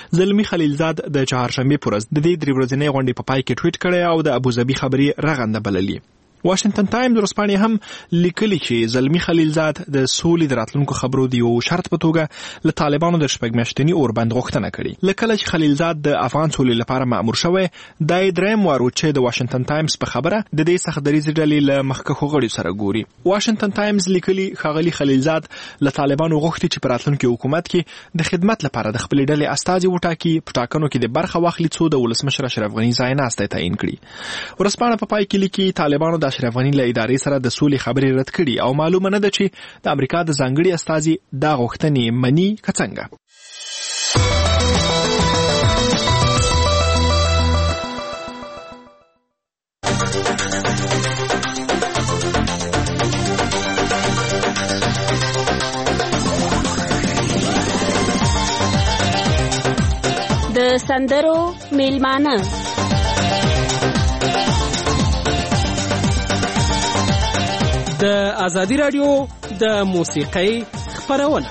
زلمی خلیلزاد د چهارشنبه پر ورځ د دې درې ورځنۍ غونډې په پای کې ټویټ کړی او د ابوظبي خبري رغنده بللي. واشنگټن ټایمز ورسپانې هم لیکلي چې زلمی خلیلزاد د سولې د راتلونکو خبرو د یو شرط په توګه له طالبانو د شپږ میاشتني اوربند غوښتنه کړې. لکه چې خلیلزاد د افغان سولې لپاره مأمور شوی، د دریم وار چې د واشنگټن ټایمز په خبره د دې سخت دریځ ډلې له مخکښو غړو سره ګوري. واشنگټن ټایمز لیکلي ښاغلي خلیلزاد له طالبانو غوښتي چې په راتلونکي حکومت کې د خدمت لپاره د خپلې ډلې استازي وټاکي، په ټاکنو کې د برخه واخلي څو د ولسمشر اشرف غني ځایناستی تعیین کړي. ورسپانه په پای کې لیکي طالبانو د اشرف غني له ادارې سره د سولې خبرې رد کړي او معلومه نه ده چې د امریکا د ځانګړي استازي دا غوښتنې مني که څنګه. د سندرو میلمانه د ازادي رادیو د موسیقۍ خپرونه.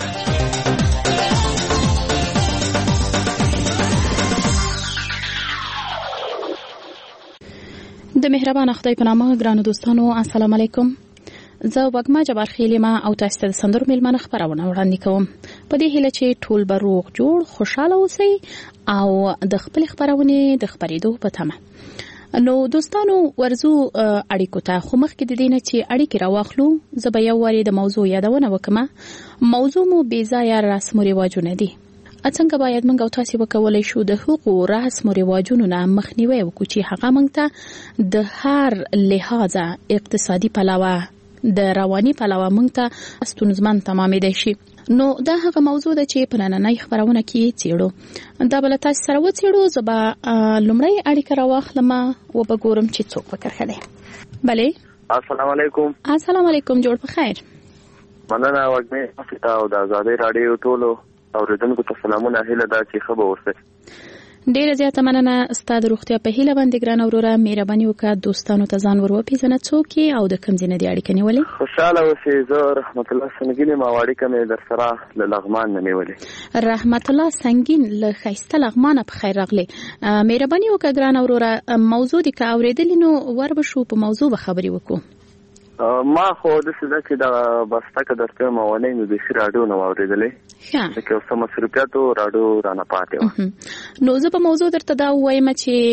د مهربان خدای په نامه ګرانو دوستانو السلام علیکم. زه وګما جبار خیلیما او تاسو ته سندرو میلمانه خپرونه وړاندې کوم په دې هیله چې ټول به روغ جوړ خوشاله اوسئ او د خپل خپرونې د خپرېدو په تمه. نو دوستانو ورزو اړیکو ته خو مخکې د دینه چې اړیکې راواخلو زه به یو واری د موضوع یادونه وکم. موضوع مو بېځایه رسم و رواجونه دي. څنګه باید موږ او تاسو وکولای شو د حقوق رسم و رواجونو نه مخنیوي وکړو چې هغه موږ ته د هر لحاظه اقتصادي پلوه د رواني پلوه موږ ته ستونزمن تمامېدای شي. نو دا هغه موضوع ده چې په نننۍ خبرونه کې څېړو. دا بل تاسو سره وڅېړو. زه به لومړی اړیکه راواخلم او به ګورم چې څوک په کرښه دی. بلې السلام علیکم. السلام علیکم، جوړ په خیر. مننه وګمې تاسو او د آزادۍ رادیو ټولو اوریدونکو ته سلامونه. هیله ده چې ښه به اوسئ. ډیره زیاته مننه. ستا د روغتیا په هیله باندې ګران وروره مهرباني وکړه دوستانو ته ځان ور وپېژنه څوک یې او د کوم ځای نه دې اړیکه نیولې. خوشحاله اوسئ. زه رحمت الله سنگین یم او اړیکه مې در سره له لغمان نه نیولې. رحمت الله سنگین له ښایسته لغمانه په خیر راغلی. مهرباني وکړه ګران وروره موضوع دې که اورېدلې نو ور به شو په موضوع به خبرې وکړو. ما خو داسې ده چې د بسته که درته مونی مې بیخي راډیو نه واورېدلې لکه یو څه مصروفیاتو راډیو رانه پاتې وه. نو زه په موضوع درته دا ووایم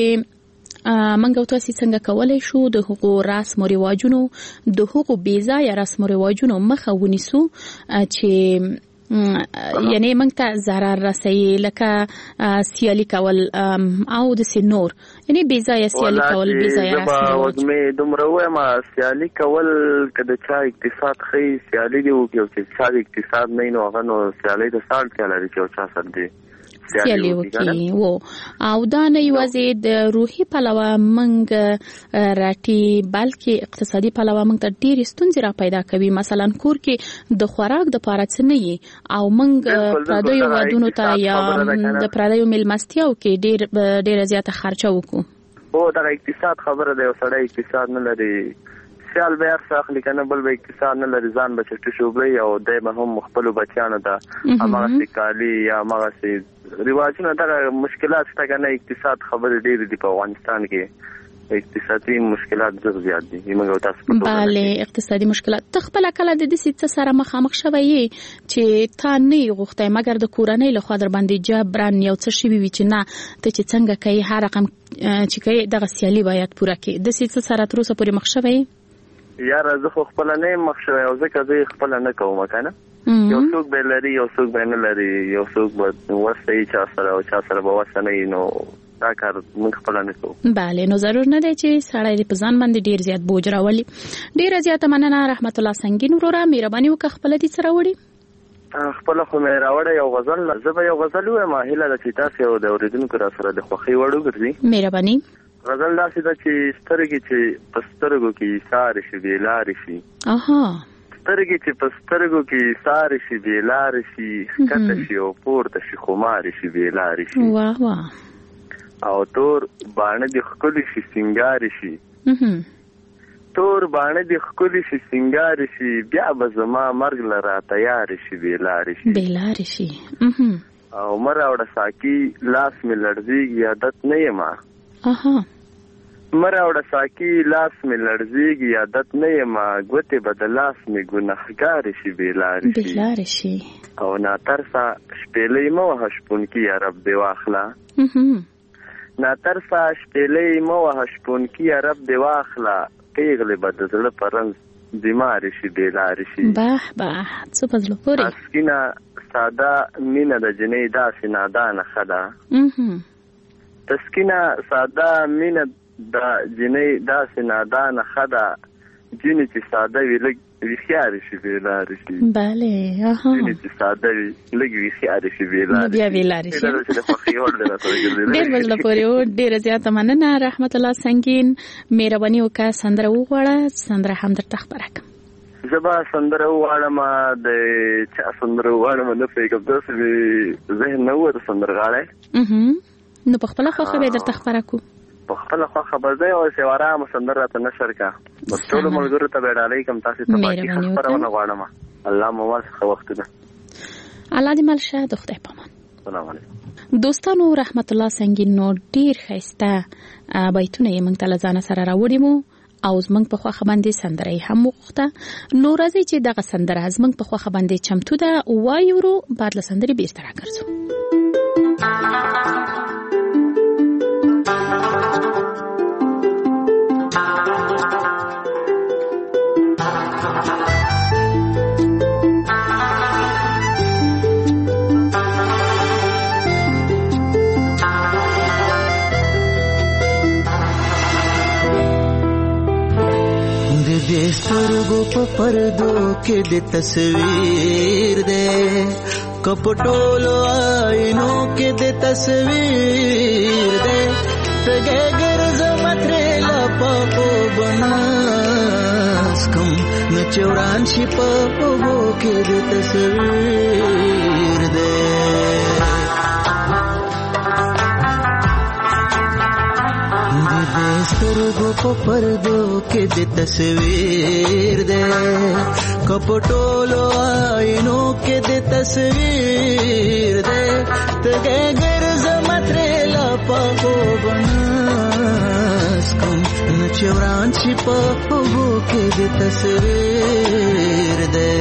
چې موږ او تاسو څنګه کولی شو د حقوق رسم و رواجونو د حقوق بېځایه رسم و رواجونو مخه ونیسو چې یعنی موږ ته ضرر رسوي لکه سیالي کول او داسې نور، یعنی بېځایه سیالي کول بېځایه رسم و رواج. وګمې دومره ووایم سیالي کول که د چا اقتصاد ښه سیالي دې وکړي او چې چا د اقتصاد نه وي نو هغه نو سیالۍ ته څه اړتیا لري چې یو چا سره دی سیالي وکړي وو. او دا نه یوازې د روحي پلوه موږ راټي بلکې اقتصادي پلوه موږ ته ډېرې ستونزې را پیدا کوي. مثلا کور کې د خوراک دپاره څه نه وي او موږ پردیو ودونو ته یا د پردیو میلمستیاو کې ډېره زیاته خرچه وکړو. هو دغه اقتصاد خبره ده. یو سړی اقتصاد نه لري سیال به هر څه اخلي که نه، بل به اقتصاد نه لري ځان به چټي شوبړي او دی به هم خپلو بچیانو ته هماغسې کالي یا هماغسې رواجونه دغه مشکلات شته که نه. اقتصاد خبرې ډېرې دي په افغانستان کې. اقتصادي مشکلات ډېر زیات دي. موږ او تاسو بله اقتصادي مشکلات. ته خپله کله د داسې څه سره مخامخ شوی یې چې تا نه یې غوښتی مګر د کورنۍ لخوا در باندې جبرن یو څه شوي وي چې نه ته چې څنګه کوې هر رقم چې کوې دغه سیالي باید پوره کړې؟ داسې څه سره تر اوسه پورې مخ شوی یې؟ یاره زه خو خپله نه یم مخ شوی او ځکه زه یې خپله نه کوم که نه. یو څوک به لري یو څوک به نه لري، یو څوک به وسه یي چا سره او چا سره به وسه نه یي، نو دا کار موږ خپله نه کوو. بله نو ضرور نه دی چې سړی دې په ځان باندې ډېر زیات بوج راولي. ډېره زیاته مننه رحمت الله سنگین وروره مهرباني وکړه خپله دې څه راوړي؟ خپله خو مې راوړی یو غزل. زه به یو غزل ووایم هیله ده چې تاسې او د اورېدونکو را سره د خوښۍ وړ وګرځي. مهرباني. غزل داسې ده چې سترګې چې په سترګو کې ایسارې شي بې لارې شي. سترګې چې په سترګو کې ایسارې شي بې لارې شي، ښکته شي او پورته شي خمارې شي بې لارې شي. واه واه. او تور باڼه دې ښکلي شي سینګارې شي. تور باڼه دې ښکلي شي سینګارې شي، بیا به زما مرګ له را تیارې شي بې لارې شي. بې لارې شي. او مراوړه ساقي لاس مې لړزيږي عادت نه یم مراوړه ساقي لاس مې لړزيږي عادت نه یم ګوتې به د لاس مې ګناهګار شي بېلار شي او ناترسه شپېلې مه وهه شپونکي یا رب دې واخله ناترسه شپېلې مه وهه شپونکي یا رب دې واخله پیغلې به د زړه په رنځ بیمار شي بېلار شي څه په زړه پورې مسکینه ساده مینه د جنۍ داسې نادانه ښه ده تسکینه ساده مینه د جنۍ داسې نادانه ښه ده جنې چې ساده وي لږ ویښیارې شي بېلارې شي جنې چې ساده وي لږ ویښیارې شي بېلارې شي ډېر په زړه پورې و ډېره زیاته مننه رحمت الله سنگین مهرباني وکړه سندره وغواړه سندره هم درته خپره کړم زه به سندره وغواړم د چا سندره وغواړم نه پوهېږم داسې مې ذهن نه ووته سندرغاړی نو په خپله خوښه به یې درته خپره کړو په خپله خوښه به زه یوه آرامه سندره راته نشر کړه بس ټولو ملګرو ته به یې ډالۍ کړم تاسې ته باقي خبرونه غواړم الله مو ورڅخه وختونه الله دې مل شه د خدای پامان سلام علیکم دوستانو رحمت الله سنگین نو ډېر ښایسته بیتونه یې موږ ته له ځانه سره راوړي مو او زموږ په خوښه باندې سندره یې هم وغوښته نو راځئ چې دغه سندره زموږ په خوښه باندې چمتو ده وایو ورو بعد له سندرې بیرته راګرځو سترګو په پردو کې د تصویر دې کپټولو آینو کې د تصویر دې تګه ګرځم ترې لپاپو بناس کوم نچوران شي په اوبو کې د تصویر دې سترګو په پردو کې د تصویر دې کپټولو آینو کې د تصویر دې تګه ګرځم ترې لپاپو بناس کوم نچوران شي په اوبو کې د تصویر دې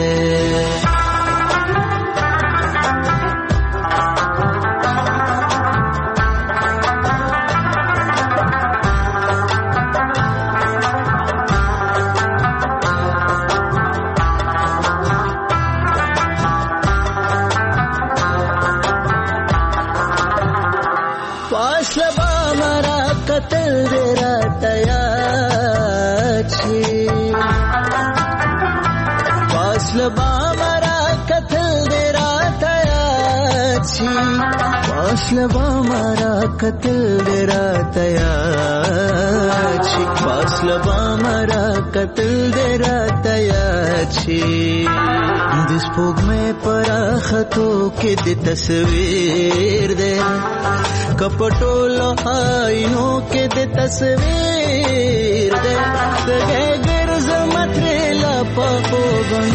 قتل دې راته یاد شي فاصله به مرا قتل دې راته یاد شي فاصله به مرا قتل دې راته یاد شي فاصله به مرا قتل دې راته یاد شي د سپوږمۍ پراختو کې د تصویر دې کپټولو آینو کې د تصویر دې تګه ګرځم ترې لپاپو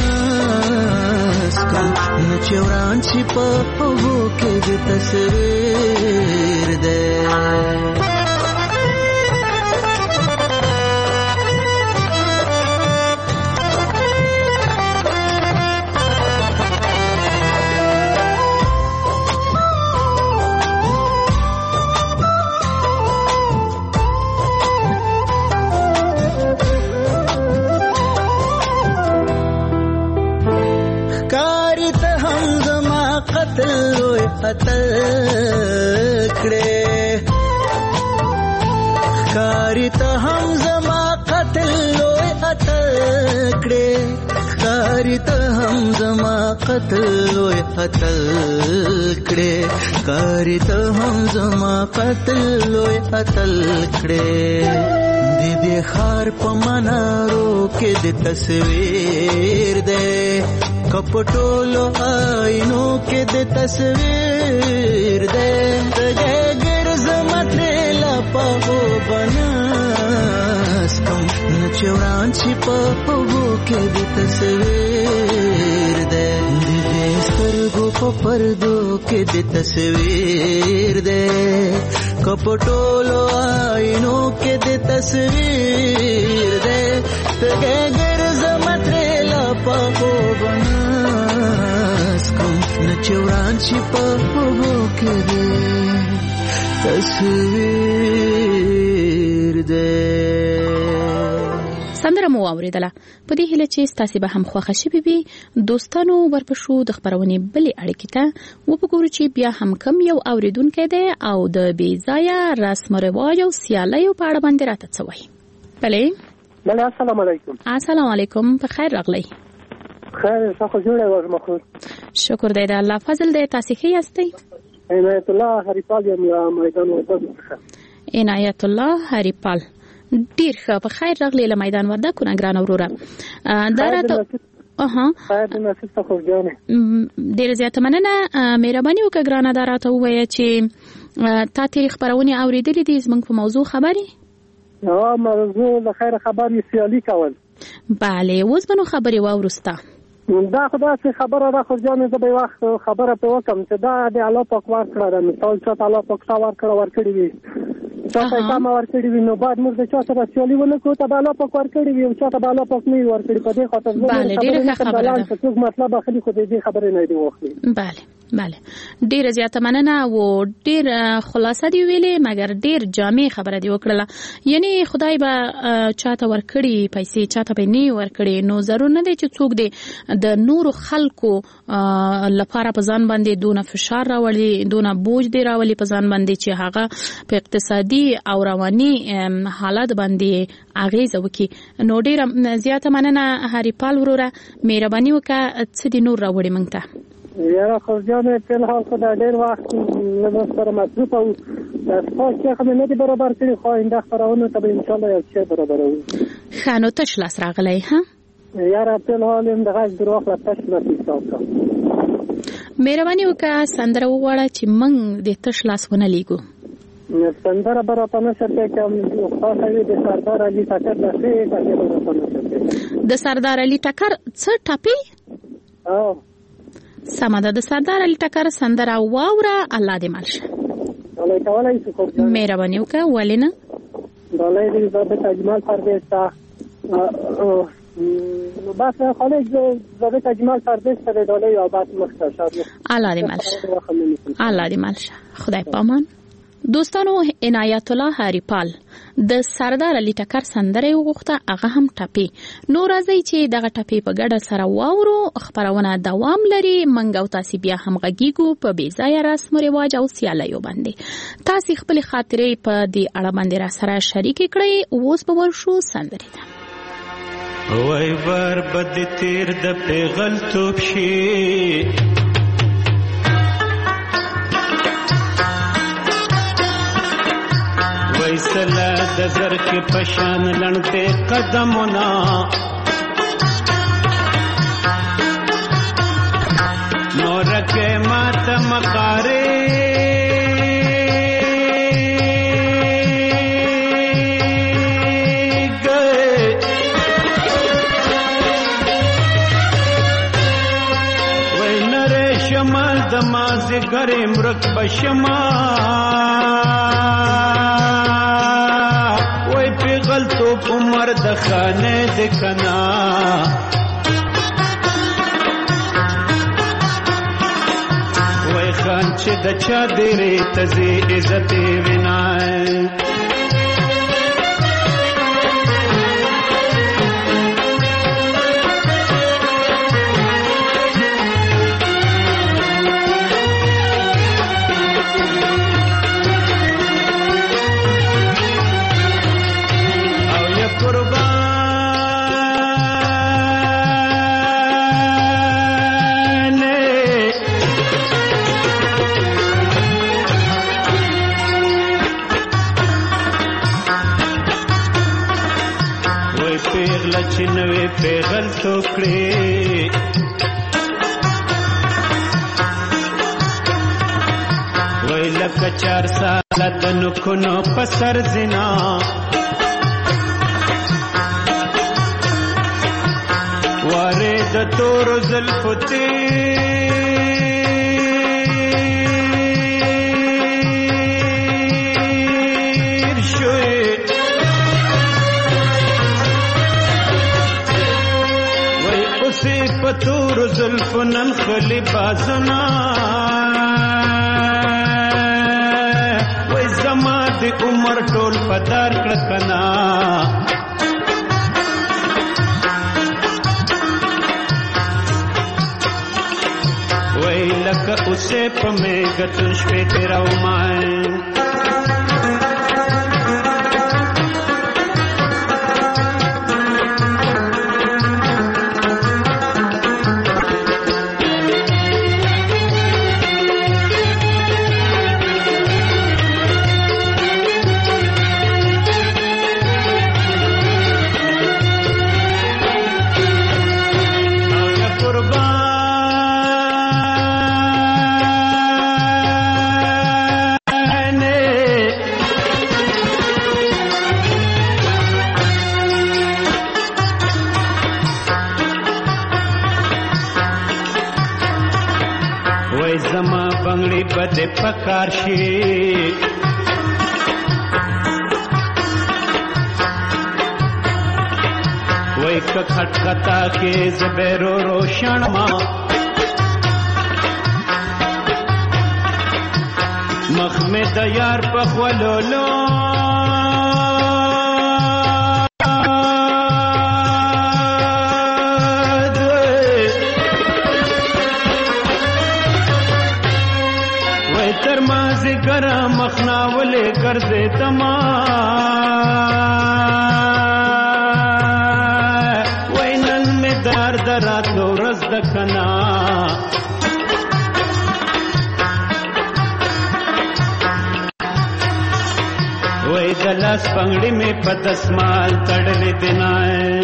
بناس کوم نچوران شي په اوبو کې د تصویر دې قتل کړه کاری ته هم زما قتل لوی قتل کړه کاری ته هم زما قتل لوی قتل کړه کاری ته هم زما قتل لوی قتل کړه دې خار په منارو کې د تصویر دې کپټولو آینو کې د تصویر دې تګه ګرځم ترې لپاپو بناس کوم نچوران شي په اوبو کې د تصویر دې سترګو په پردو کې د تصویر دې کپټولو آینو کې د تصویر دې تګه ګرځم ترې لا پاکو بناس کوم نچوران شي په وګو کې دې تصویر دې. سندره مو اوریدله. په دې هیله چې تاسو به هم خوښ شي بي دوستانو ورپښو د خبرونې بلې اړیکې ته وګورو چې بیا هم کم یو اوریدونکو دی او د بي ځایه رسم او رواج او سیالیو په اړه باندې راته څه وایي. بله السلام علیکم. السلام علیکم. په خیر راغلی. خیر تاسو جوړه وژمخو. شکر دی د الله فضل دی. تاسو ښه یاستئ؟ عنایت الله هریپال یم میدان وردګ. عنایت الله هریپال ډیر ښه. په خیر راغلی له میدان وردګ کو ګران وروره. دا راته خیر د نصیب تاسو جوړه. ډیر زیاته مننه. مهرباني وکړه ګرانه دا راته ووایه چې تا تاریخ خبرونه اوریدلې دي زموږ په موضوع خبري؟ موضوع د خیر خبري سیالي کول. بله اوس بنو خبري واورسته. دا خدای څخه خبره را خو ځان زه به وخت خبره په وکم چې دا د الله پاک ورکړه مثال چې الله پاک تا ورکړي وي چاته کم ورکړي وي نو بعد موږ د چا سره سیالي ونه کوو ته الله پاک ورکړي وي او چاته الله پاک نه ورکړي په دې خاطر بله ډیره خبره ده څه مطلب اخلي خو دې خبره نه دی واخلي. بله ډیره زیاته مننه او ډیر خلاصه دی ویلې مګر ډیر جامع خبره دی وکړه. یعنی خدای به چاته ورکړي پیسې چاته به نه ورکړي نو ضرور نه دی چې څوک دی د نورو خلکو لپاره په ځان باندې دونه فشار راولي دونه بوج دی راولي په ځان باندې چې هغه په اقتصادي او رواني حالت باندې اغیزه وکړي. نو ډیر زیاته مننه هریپال وروره. مهرباني وکړه څه دی نور راوړي مونږ ته. یاره خو ځانه په حال خو دا ډیر وخت له سره مصروف او تاسو چې کوم نه دي برابر کړی خو انده خبرونه ته ان شاء الله یو څه برابرو. خانو تش لاس راغلی ها یاره په حال هم دغه دروغ لا تش لاس حساب. مهرباني وکړه سندره وغواړه چې موږ د تش لاس ونه لیګو. سندره برابر نشته کوم خاصه د سردار علي ټکر د سردار علي ټکر څه ټاپي؟ سمه ده. د سردار علي ټکر سندره واوره الله دې مالشه. مهرباني وکړه. ولې نه؟ ډالۍ دې ضابط اجمال پردیس ته بس خالص ضابط اجمال پردیس ته ډالۍ او بس مختصر الله دې مالشه. الله دې مالشه. خدای پامان. دوستانو عنایت الله هریپال د سردار علي ټکر سندره وغوښته هغه هم ټاپي. نو راځي چې دغه ټاپي په ګډه سره واورو. خبرونه دوام لري. منګ او تاسو بیا هم غږیږو په بي ځایه رسم او رواج او سیالیو باندې. تاسو خپل خاطرې په دې اړه باندې را سره شریک کړئ. اوس به ورشو سندره ده. وای بر بد تیر د پیغل توپ شي ویسلا د زر کې پشان لړته قدمونه نور کې مات مقاره وای نره شمال د مازه ګرې مرک بشما غلطو عمر د خانه د کنا وای خان چې د چا ډېرې تزي عزت وینای چنوي پیغل ټوکړي وای لکه 4 سال د نکونو پسر زنا واره د تور زلفتی زلفو نن خلی بازنا وای زما د عمر ټول پدار کړکنا وای لکه اوسه په میګت شپې تیراو مای بده پکار شي وای ک خټکتا کې زبرو روشن ما مخ می د یار په خولولو مخناولے کر دے تما وینن میں دار درات لو رز دکنا وی دلاس پنگڑی میں پتسمال تڑلے دنائیں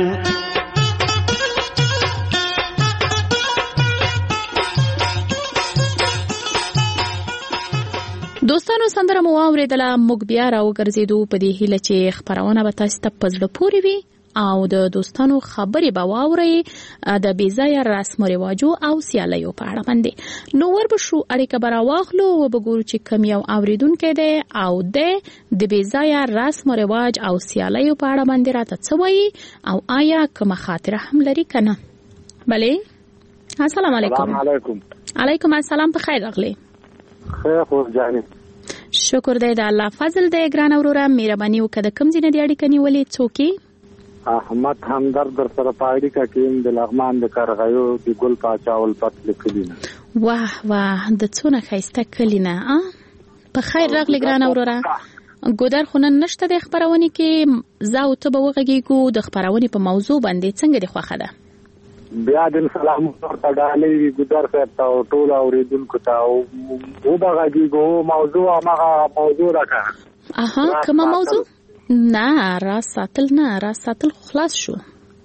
دوستانو سندره مو اوریدله موږ بیا راوګرځېدو په دې هیله چې خبرونه به تاسو ته په زړه پورې وي او د دوستانو خبرې به واورئ د بېځایه رسم و رواجو او سیالیو په اړه باندې نو وربشو اړیکه به راواخلو وبګورو چې کوم یو اوریدونکی دی او د بېځایه رسم و رواج او سیالیو په اړه باندې راته څه وایي او آیا کومه خاطره هم لري که نه بلې السلام علیکم علیکم السلام په خیر راغلی خیر خو جانې شکر دی د الله فضل دی ګران وروره مهرباني وکړه د کوم ځای نه دې اړیکه نیولې څوک یې احمد همدرد در سره په اړیکه کې د لغمان د کرغیو د ګل پاچا ولپت لیکلي نه واه واه د څونه ښایسته کلي نه په خیر راغلی ګران وروره ګودر خو نن نشته د خپرونې کې زه او ته به وغږېږو د خپرونې په موضوع باندې څنګه دې خوښه ده بیا د سلام ورته ډالۍ وي ګودر صاحب ته او ټول اورېدونکو ته وبغږېږو موضوع هماغه موضوع راکړه کومه موضوع نه راز ساتل خو خلاص شو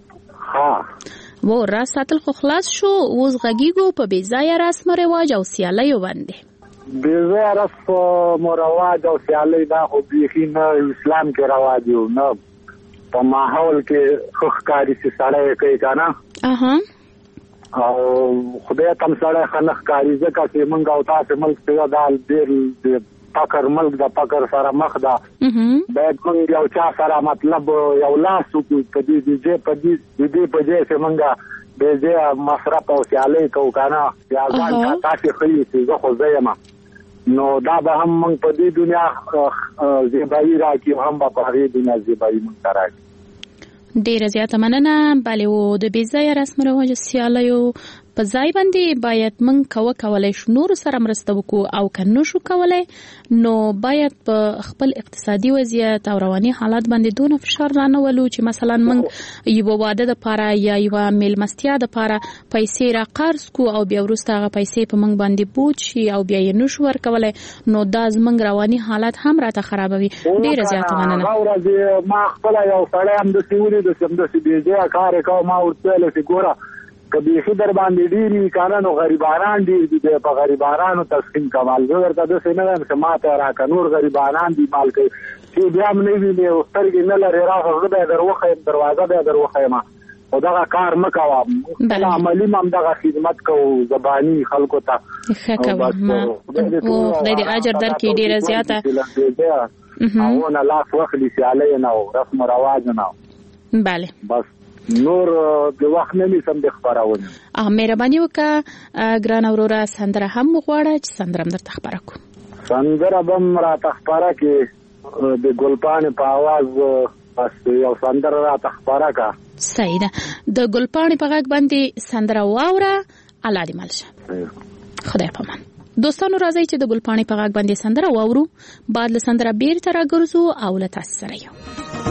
راز ساتل خو خلاص شو اوس غږېږو په بېځایه رسم و رواج او سیالیو باندې بېځایه رسم و رواج او سیالۍ دا خو بیخي نه اسلام کې رواج یو نه په ماحول کې ښه ښکاري چې سړی کوي که نه او خدای تم سړی ښه نه ښکاري ځکه چې موږ او تاسې ملک ته دا ډېر فقر ملک د فقر سره مخ ده باید موږ یو چا سره مطلب یو لاس وکړو په دې په ځای چې موږ بېځایه مصرف او سیالۍ کوو که نه یا ځان تاسې ښیي چې زه خو زه یم نو دا به هم موږ په دې دنیا زیبایي راکړي هم به په هغې دنیا زیبایي موږ ته راکړي ډیره زیاته مننه بلې و د بېځایه رسم و رواج سیالیو په ځای باندې باید موږ کولی شو نورو سره مرسته وکړو او که نه شو کولی نو باید په خپل اقتصادي وضعیت او رواني حالات باندې دونه فشار رانولو چې مثلا موږ یوه واده دپاره یا یوه میلمستیا دپاره پیسې راقرض کړو او بیا وروسته هغه پیسې په موږ باندې بوج شي او بیا یې نه شو ورکولی نو دا زموږ رواني حالات هم راته خرابوي ډیره زیاته مننه ما خپله یو سړی همداسې ولیده چې همداسې بېځایه کار یې کوه ما ورته ویله چې ګوره که بیخي در باندې ډېر وي که نه نو غریبانان ډېر دي په غریبانانو تقسیم که مال زه درته داسې نه وایم چې ما ته یې راکړه نور غریبانان دي مال کوي چې بیا هم نه وینې او سترګې نه لرې راغله زه به یې در وښیم دروازه به یې در وښیم خو دغه کار مه کوه عملي هم همدغه خدمت کوو زباني خلکو ته ښه کوه خدای دې اجر درکړي ډېره زیاته هغونه لاس واخلي سیالۍ نه او رسم و رواج نه بله بس نور د وخت نه نیسم د خپرونې مهرباني وکړه ګران اوروره سندره هم وغواړه چې سندره هم درته خبره کو. سندره بم را تخبره کې د ګلپاڼې په आवाज یو سندره را تخبره کا. صحیح ده. د ګلپاڼې په غږ باندې سندره واوره. الله دې مالشه. خدای پامان. دوستانو راځي چې د ګلپاڼې په غږ باندې سندره واورو. بعد له سندره بیرته راګرځو او له تاسو سره یو.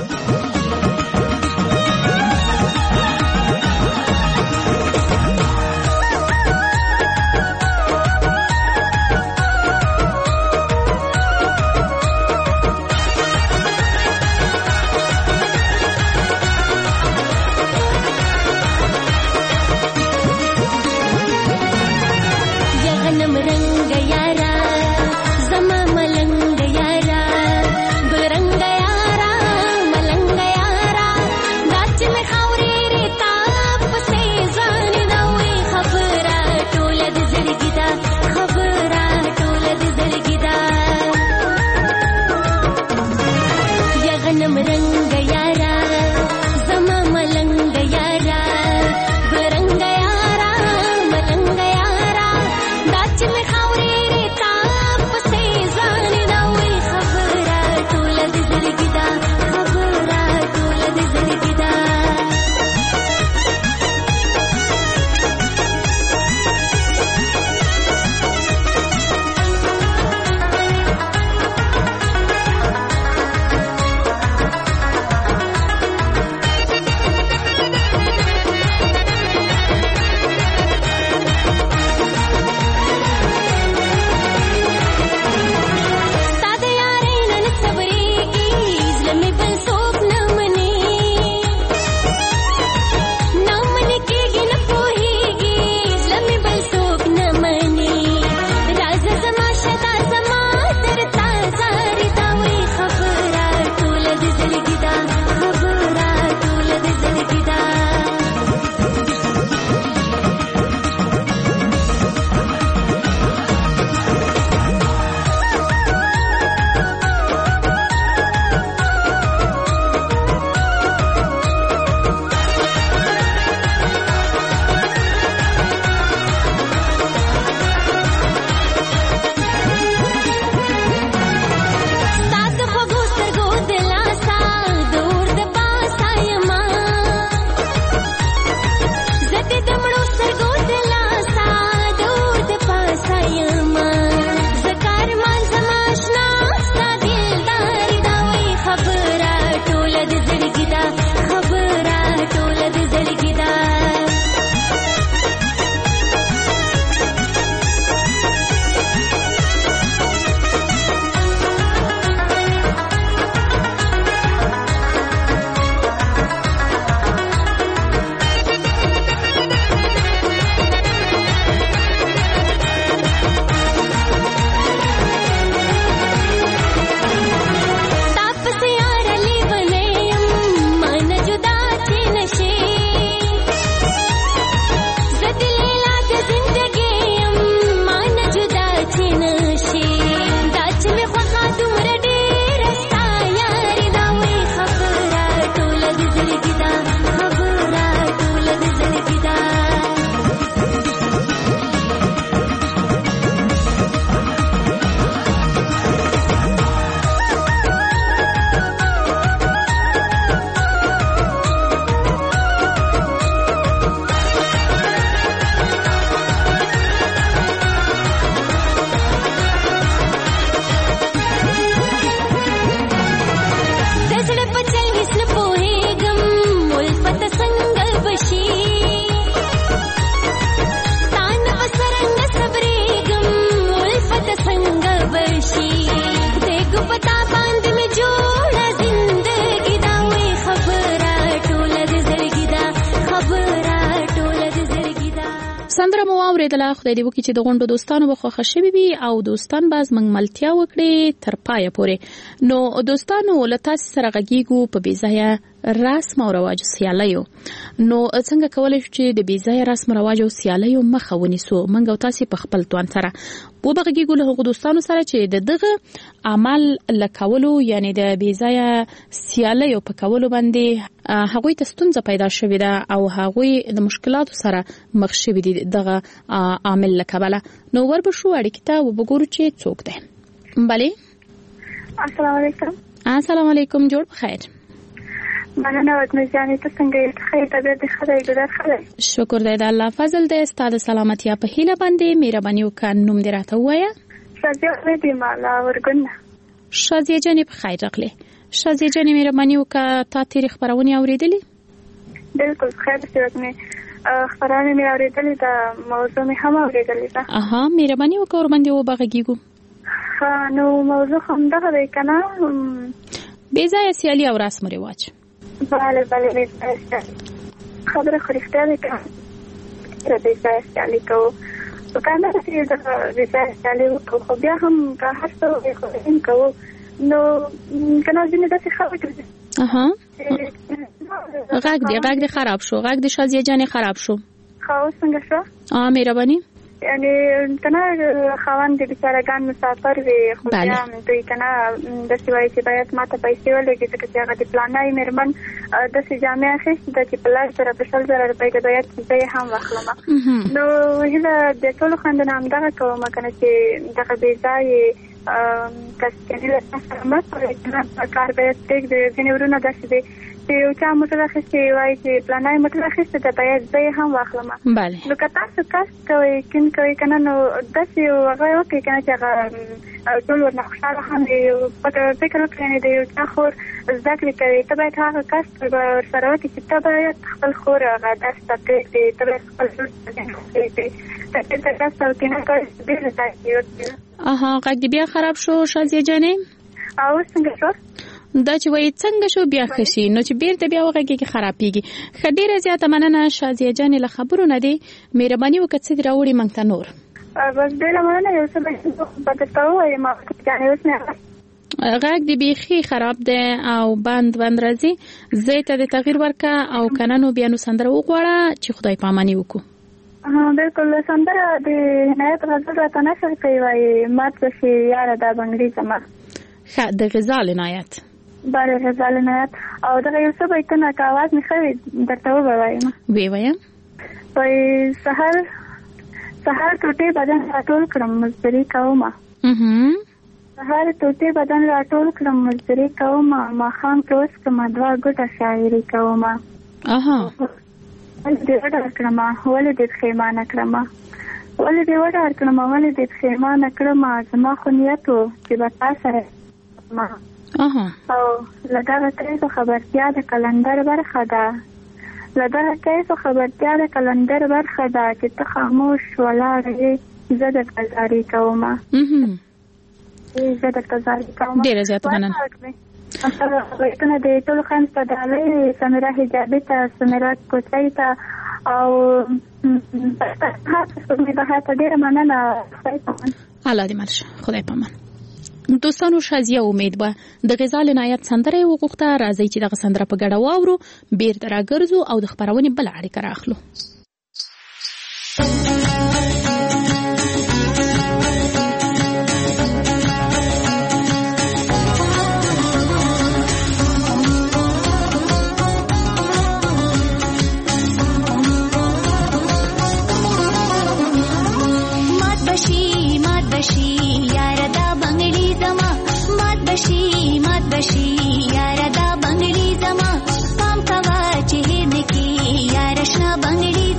سندره مو اوریدله. خدای دې وکړي چې د غونډو دوستانو به خوښه شوي وي او دوستان به زموږ ملتیا وکړي تر پایه پورې. نو دوستانو له تاسو سره غږیږو په بې ځایه رسم او رواج سیالیو. نو څنګه کولی شو چې د بې ځایه رسم رواج او سیالیو مخه ونیسو؟ موږ او تاسو په خپل توان سره وبغږیږو له هغو دوستانو سره چې د دغه عمل لکولو یعنی د بیځایه سیالیو په کولو باندې هغوی ته ستونزه پیدا شوې ده او هغوی د مشکلاتو سره مخ شوي دي دغه عامل لکبله. نو وربشو اړیکې ته وګورو چې څوک دی. بله السلام علیکم. السلام علیکم. جوړ بخیر. مننه وطنجانې ته څنګه یې؟ ښه طبیعت دې ښه دی؟ ګودر ښه دی؟ شکر دی د الله فضل دی. ستا د سلامتیا په هیله باندې مهرباني وکړه نوم دې راته ووایه. شازیه امید یم له ورګونه. شازیه جانې په خیر راغلې. شازیه جانې مهرباني وکړه تا تېرې خپرونې اورېدلې؟ بلکل په خیر پسې وګنې خپرونې مې اورېدلې ده، موضوع مې هم اورېدلې ده. مهرباني وکړه ورباندې وبغږیږو. نو موضوع همدغه دی که نه؟ بېځایه سیالي او رسم و رواج. بله خبره خو رښتیا دی که بېځایه سیالي کوو په کار نه ده چې دغه بېځایه سیالي وکړو، خو بیا هم که هر څه وایي خو هم کوو. نو که نه ځینې داسې خلک دي غږ دې خراب شو. غږ دې شازیه جانې خراب شو. ښه اوس څنګه شوه؟ مهرباني یعنی که نه خاوند د بیچارهګان مسافر وي خو بیا دوی که نه داسې وایي چې باید ما ته پیسې ولګي ځکه چې هغه د پلانۍ مېرمن داسې جامې اخیستې ده چې په 1,000 روپۍ ده باید زه یې هم واخلم. نو هیله د ټولو خویندو همدغه کوم که نه چې دغه بېځایې کسکني له چا سره مه کوئ که نه کار باید پرېږدئ. ځینې ورونه داسې دی چې یو چا موټر اخیستی وایي چې پلانی موټر اخیستی ده باید زه یې هم واخلم. نو که تاسو کسب کوئ کین کوئ که نه نو داسې هغه وکړئ که نه چې هغه ټول ورنه خوشحاله هم وي. فکر وکړئ د یو چا خور زده کړې کوي ته باید هغه کسب ورسره وکړې چې ته باید خپل خور هغه درس ته پرېږدې، ته باید خپل لور ته پرېږدې. ته دلته درس او کینه کوئ ډېره تاثیر وکړي. غږ دې بیا خراب شو شازیه جانې. اوس څنګه شو؟ دا چې وایي څنګه شو بیا ښه شي نو چې بیرته بیا وغږېږي خرابېږي. ښه ډېره زیاته مننه شازیه جانې له خبرو نه دی. مهرباني وکړه څه دې راوړي موږ ته نور. بس ډېره مننه. یو څه به درته ووایم جانې اوس مې غږ دې بیخي خراب دی او بند راځي. ځای ته د تغییر ورکړه او که نه نو بیا نو سندره وغواړه چې خدای پاماني وکړو. بلکل سندره د عنایت غزل راته نشر کوي وایي مات به شي یاره دا بنګړي زما. ښه د غزال عنایت. بله غزال عنایت او دغه یو څه بیتونه که اواز مې ښه وي درته ووایم. ووایم. وایي سهار ټوټې بدن راټول کړم مزدوري کومه. سهار ټوټې بدن راټول کړم مزدوري کومه ماښام کې اوس کړمه 2 ګوټه شاعري کومه. ولې دې وډار کړمه ولې دې پښېمانه کړمه ولې دې وډار کړمه ولې دې پښېمانه کړمه زما خو نیت و چې به تا سره ما او له دغه کیسو خبرتیا د کلندر برخه ده له دغه کیسو خبرتیا د کلندر برخه ده چې ته خاموش ولاړ یې زه درته زاري کومه. زه درته زاري کومه. ډېره زیاته مننه. بیتونه د ټولو خویندو په ډالۍ سمیرا حجابي ته سمیرا کوچۍ ته او ډېره مننه. الله دې مل شه. خدای پامان. دوستانو شازیه امید به د غزال عنایت سندره وغوښته. راځي چې دغه سندره په ګډه واورو بیرته راګرځو او د خپرونې بله اړیکه راخلو. یاره دا بنگړي زما پام کوا چې هند کې یاره شنه بنگړي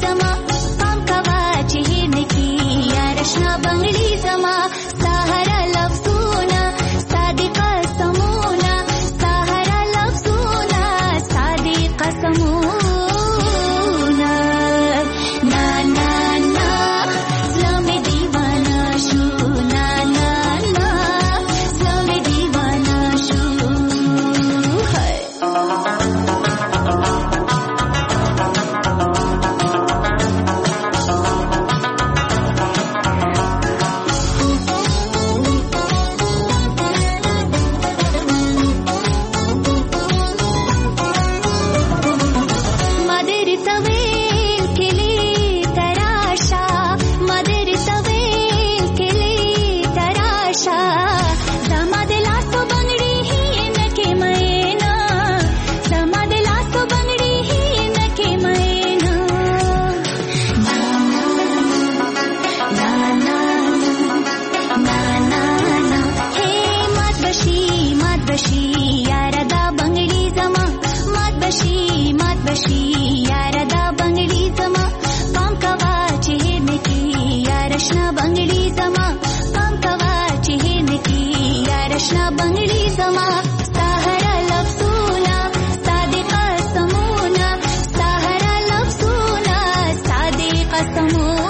اشنا بنگړي زما سحر لفظونه صادق قسمونه سحر لفظونه صادق قسمونه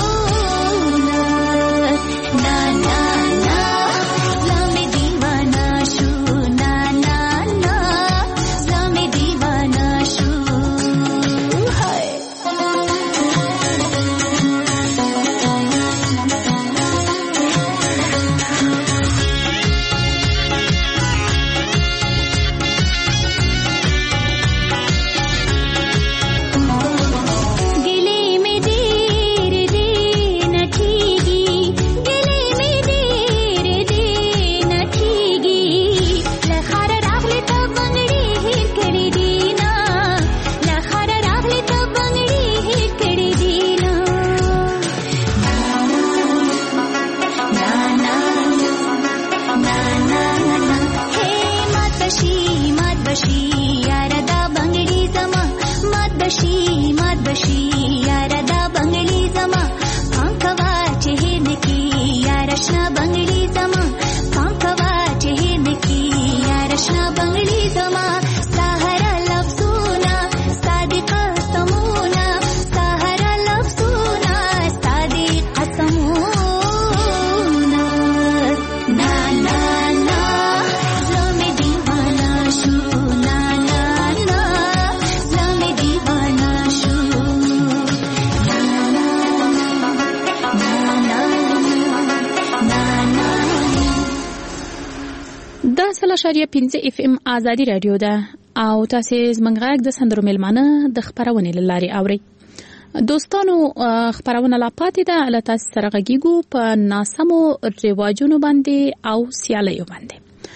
شریعه 15 اف ام آزادی رادیو ده او تاسو زمونږ غږ د سندرو ملمانه د خبرونې لاري اوري دوستانو خبرونه لا پاتې ده له تاسو سره غږیږو په ناسمو رواجونو باندې او سیالیو باندې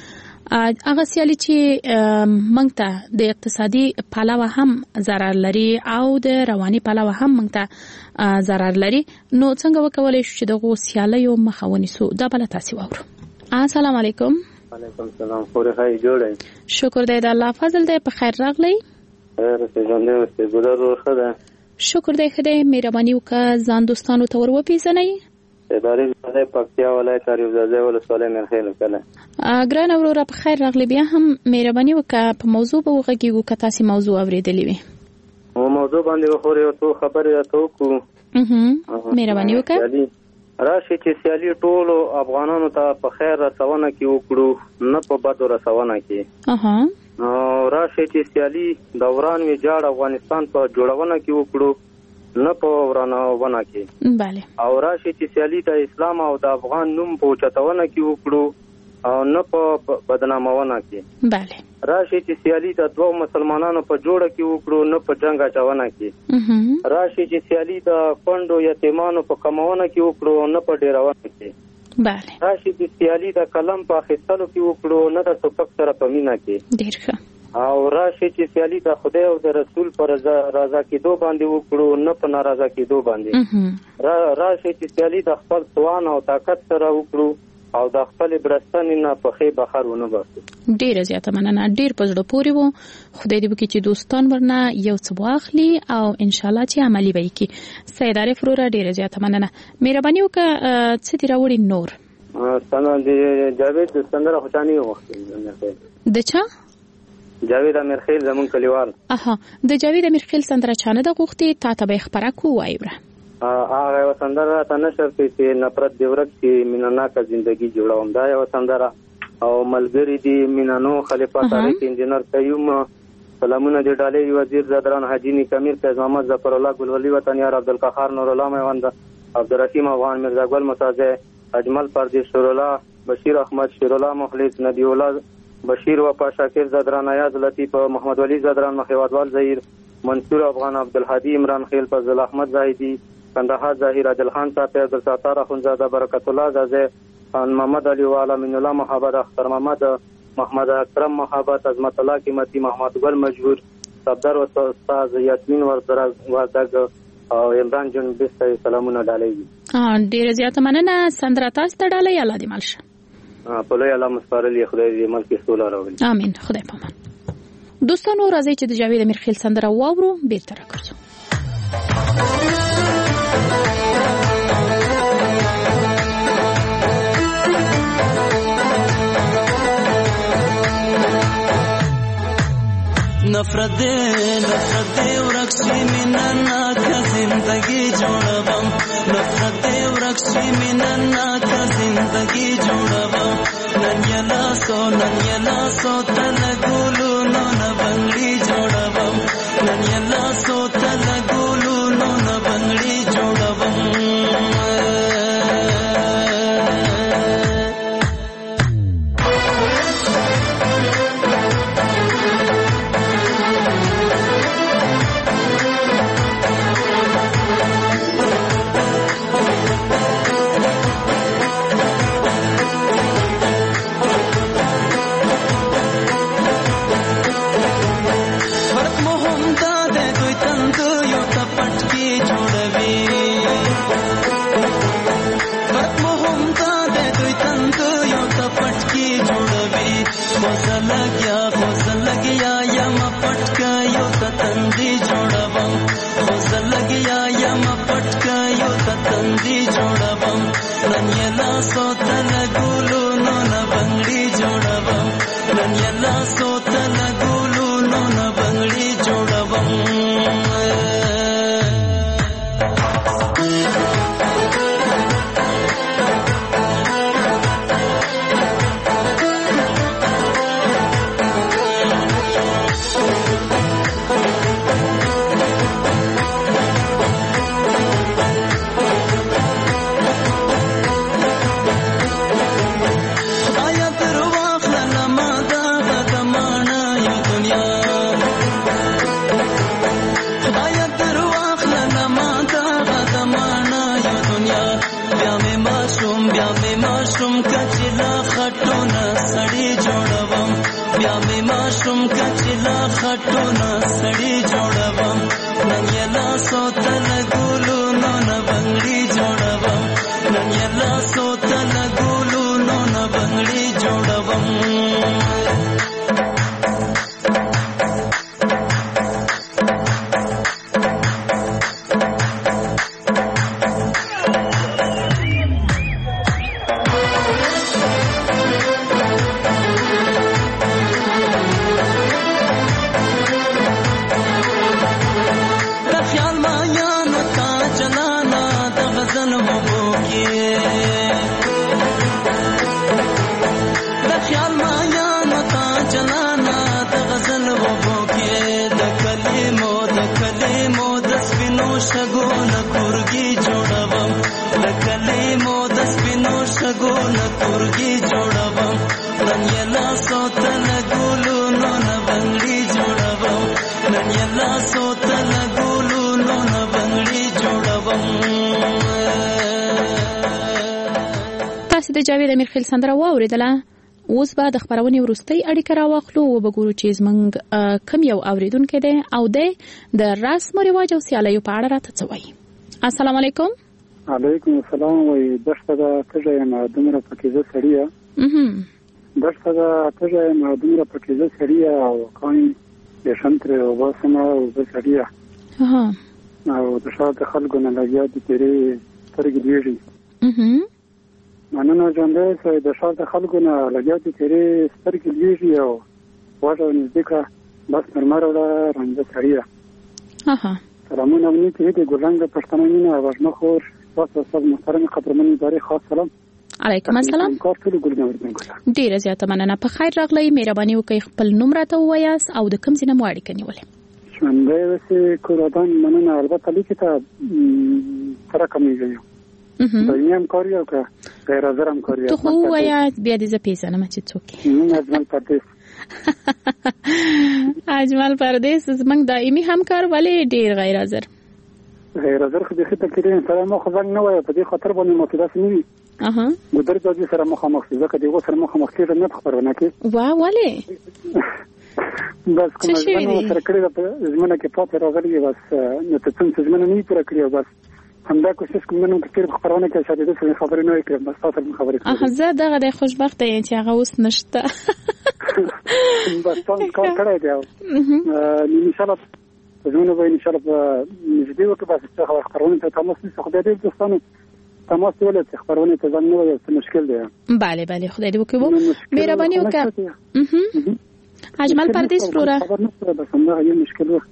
هغه سیالي چې موږ ته د اقتصادي پلوه هم ضرر لري او د رواني پلوه هم موږ ته ضرر لري نو څنګه وکولای شو چې دغه سیالیو مخه ونیسو دا بل تاسو وورو السلام علیکم وعلیکم السلام خوري خای جوړه شکر دی د الله فضل دی په خیر راغلی خیر څه ژوند دې ګذر ورخه شکر دی خدای مهرباني وکړه ځان دوستانو ته ورپېژنئ ادارې د پکتیا ولایت اریوزازه ولسوالۍ مرخیل کله ګران وروره په خیر راغلی بیا هم مهرباني وکړه په موضوع به وغږیږو که تاسې موضوع اورېدلې وي موضوع باندې خوري او څو خبرې راته وکړو مهرباني وکړه راشي چې سیالي ټولو افغانانو ته په خیر رسونه کې وکړو نه په بدو رسونه کې راشي چې سیالي دوران وی جاړ افغانستان په جوړونه کې وکړو نه په ورانونه کې bale او راشي چې سیالي د اسلام او د افغان نوم په چتاونه کې وکړو او نه په بدنامونه کې bale راشي چې سیالي د دوه مسلمانانو په جوړه کې وکړو نه په جنگ اچونه کې راشي چې سیالي د پندو یتیمانو په کمونه کې وکړو نه په ډیرونه کې bale راشي چې سیالي د قلم په اخیستلو کې وکړو نه د توپک سره په مینا کې ډیر ښه او راشي چې سیالي د خدای او د رسول پر رضا کېدو باندې وکړو نه په ناراضه کېدو باندې راشي چې سیالي د خپل توان او طاقت سره وکړو او د خپل برستنې نه په خې بخر ونه باسو ډیر زیاته مننه ډیر په زړه پورې وو خدای دې وکړي چې دوستان ورنه یو څه واخلي او ان شاء الله چې عملی وي کی سیداره فروره ډیر زیاته مننه مهرباني وکړه څه دی راوړي نور څنګه دی جاوید څنګه خوشاني وخت د چا جاوید امرخیل زمون کلیوال د جاوید امرخیل سندره چانه د غوختي تا ته به خبره کو وایره هغه سندره ته نشر چې نفرت دی ورک چې میناناکه ژوندۍ جوړوم دا یو سندره او ملګری دی مینانو خلیفہ تاریخ انجینر قیوم سلامونه دی ډالې وزیر زدران حاجی کمیر فیض محمد ظفر الله ګلولي وطنیار عبدالقهار نور الله میوند عبدالرحیم افغان مرزا ګل متازه اجمل پردیس شور الله بشیر احمد شیر الله مخلص نبی الله بشیر وفا شاکر زدران ایاز لطیف محمد ولی زدران مخیوادوال زهیر منصور افغان عبدالهادی عمران خیل فضل احمد زاهدی کندهار ظاهر عادل خان صاحب عبدالستار اخونزاده برکت الله زازه محمد علی والا من الله محمد اختر محمد اکرم محمد عظمت الله قیمتی محمد ګل مجبور صدر استاد یاسمین وردگ او عمران جون بسته سلامونه ډالې ډیر زیاته مننه سندره تاسو ته ډالې الله دې مالشه په لوی الله مسپارل خدای دې ملک سوله راوړي امين خدای پامان دوستانو راځي چې د جاوید امرخیل سندره واورو بیرته راکړو نفرت دے ورکشی مینا کا زندگی جوړوم نفرت دے ورکشی مینا کا زندگی جوړوم نن یلا سو تل ګولو نو نه بنگړي جوړوم نن یلا سو تل ګولو نو نه بنگړي جوړوم د جاوید امیرخیل سندره واوریدله. اوس به د خبرونې وروستۍ اړیکه راواخلو او وګورو چې زموږ کم یو اوریدونکی دی او د رسم او رواج او سیالیو په اړه راته څه وایي. السلام علیکم. علیکم السلام. وایي دښته ده تږی یم دومره پکې زه سړی یم. دښته ده تږی یم دومره پکې زه سړی یم او کاڼي ریشم ترې وباسم او زه سړی یم او د شاته خلکو نه لګیا دي تیرې سترګې لویږي. مننه ژوندی سوی د شاته خلکو نه لګیا دي تیرې سترګې لویږي او واټه نږدې کړه بس مرمه راوړه رنځه سړي ده. سلامونه ونیکې د ګلرنګه پښتنه مینه وژنه خور تاسو استاد محترم قدرمن ادارې خاص سلام. علیکم السلام. کار ټول ګلګون ډیره زیاته مننه. په خیر راغلی. مهرباني وکړئ خپل نوم راته ووایاست او د کوم ځای نه مو اړیکه نیولې. ژوندی اوسې کورودان. مننه. البته لیکې ته سره کمیږي دایمي همکاري او که غیر حاضر همکاري. تو خو ووایه بیا دې زه پیژنم چې څوک یې. اجمل پردیس. اجمل پردیس زموږ دایمي همکار ولې ډیر غیر حاضر؟ غیر حاضر خو بیخي تکلیف سره مخ ځنګ نه وایه په دې خاطر باندې مو داسې نه وي. ګودر جاجي سره مخامخ شي ځکه دغه سره مخامخ کېږي نه خبرونه کې. واه ولې؟ بس کومه ځنه سره کړی د زمونه کې پاتې راغلی بس نو ته څنګه زمونه نه پوره کړی بس همدا کوشش کوم نن کې خبرونه کې شاده د خبرې نه کوي بس تاسو خبرې. زه دغه د خوشبخت یم چې هغه اوس نشته. بس تاسو کار کړی دی. ان شاء الله زمونه به ان شاء الله نږدې وکړو بس څه خبرونه ته تماس نیسه. خدای دې دوستانو تماس ولې څه خبرونه ته ځان نه وي څه مشکل دی. بله خدای دې وکړو. مهرباني وکړه. اجمل پردیس وروره خبر نه بس همدا یو مشکل و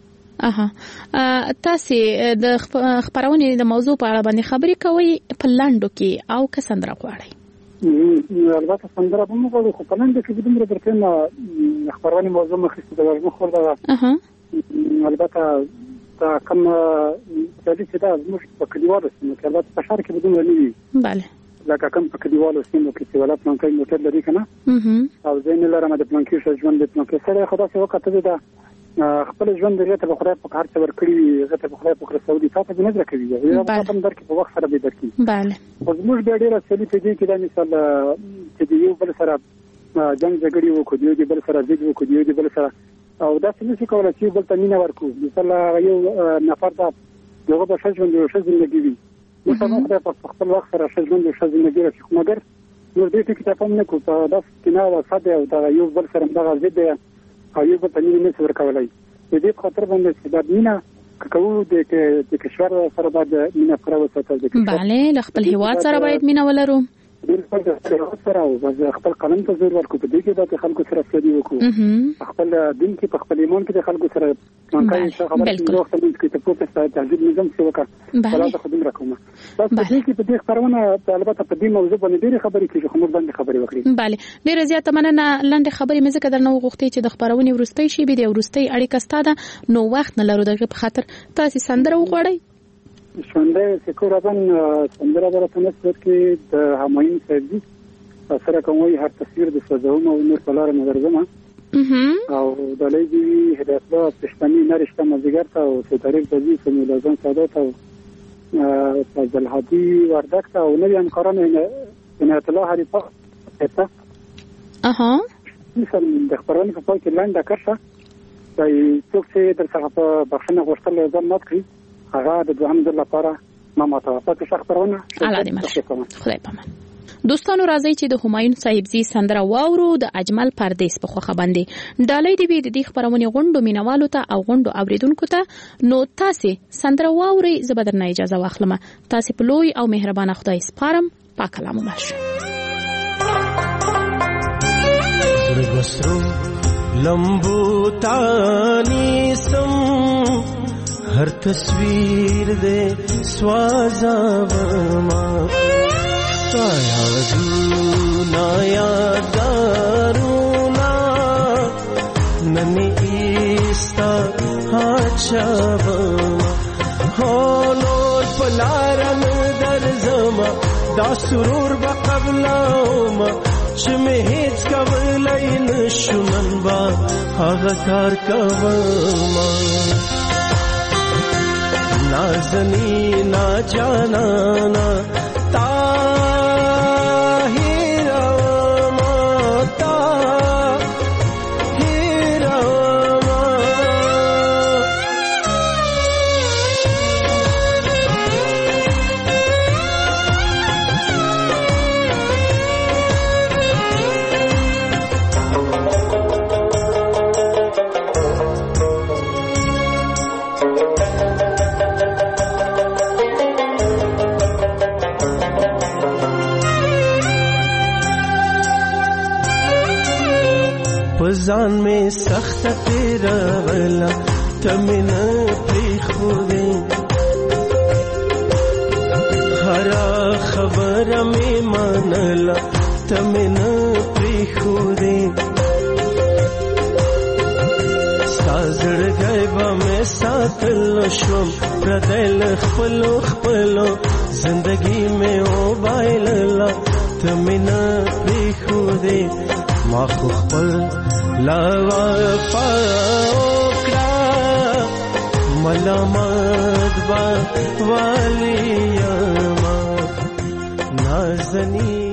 تاسو د خبرونې د موضوع په اړه باندې خبرې کوي په لاندو کې او که سندره غواړي البته سندره به مو غواړو خو په لاندو کې به دومره درته نه خبرونې موضوع مخکې د ورزمو خور ده البته دا کوم چې دا موږ په کلیوالو سیمو کې البته په ښار کې به دومره نه وي بله لکه کوم په کلیوالو سیمو کې چې ولا پلانکۍ موټر لري که نه او زه نه لرم د پلانکۍ ښه ژوند د پلانکۍ سره خو داسې وکړه ده خپل ژوند هغې ته به خدای په هر څه ورکړي وي هغې ته به خدای په رسولي تا ته به نه زده کوي هغه هم درکړي په وخت سره به یې درکړي خو زموږ بیا ډېره سیالي په دې کې دا مثال چې د یو بل سره جنګ جګړې وکړو د یو د بل سره ضد وکړو د یو د بل سره او داسې نشي کولی چې یو بل ته مینه ورکړو مثال یو نفر ده هغه به ښه ژوند او ښه زندګي وي موږ هم خدای په خپل وخت سره ښه ژوند او ښه زندګي راشي خو مګر موږ دې ټکي ته پام نه کوو په داسې کینه او حسد او دغه یو بل سره همدغه ضد دی او یو بل ته مینه نشي ورکولی د دې په خاطر باندې چې دا مینه کوو د کشور سره باید مینه پوره وساتو بله له خپل هیواد سره باید مینه ولرو سره او خپل قلم ته زور ورکړو په دې کې د خلکو سره سړي وکړو خپل دین کې په خپل ایمان کې د خلکو سره منځکای خبره د وخت کې ته په څه تهذیب نظام څه وکړه خلاص خدمت راکوم بس په دې کې په دې خبرونه البته په دې موضوع باندې ډېری خبرې کیږي خو موږ باندې خبرې وکړي bale ډېر زیات مننه لاندې خبرې مې زکه درنه وغوښتې چې د خبرونې ورستۍ شي به د ورستۍ اړیکه ستاده نو وخت نه لرو دغه په خاطر تاسو سندره وغوړی شونده سکورابن سندره براتون است که د همایون سیدی سره کوموي هر تصویر د سوزوم او نور پلار نظر زما او د لېدي هدایت الله پښتني نرشته مزګر ته او ستاريخ د دې سمولازم سادات او فضل هادي وردک ته او نوی همکاران عنایت الله حریفه ته مثلا د خبرونې په پای کې لاندې کړه چې څوک چې در څخه په بخښنه غوښتل ځم نه کړی هغه د دوهم ځل لپاره ما متوافق خبرونه الله دې مشه خدای پامان دوستانو راځي چې د همایون صاحبزي سندره واورو د اجمل پردیس په خوخه باندې ډالۍ دی د دې خبرونه غونډو مینوالو ته او غونډو اوریدونکو ته نو تاسو سندره واوري زبردرنه اجازه واخلم تاسو په لوی او مهربانه خدای سپارم پاک کلام باشه زرګسرو لمبو تانی سم هر تصویر دے سوازا ورما سایا دونا یادارونا ننی ایستا حاچا ورما هولور پلارم در زما دا سرور بقبلاوما چمه هیچ کولی نشونن با آغا کار کوما نازنی نا جانانا ځان میں سخت تیرا ولا تمن پری خودے ہر خبر میں منلا تمن پری خودے سازړ غیبا میں ساتھ لشم پردل خپلو خپلو زندگی میں او بایللا تمن پری خودے ما خو خپل لا پاوکړه ملامت با والی ما نازنی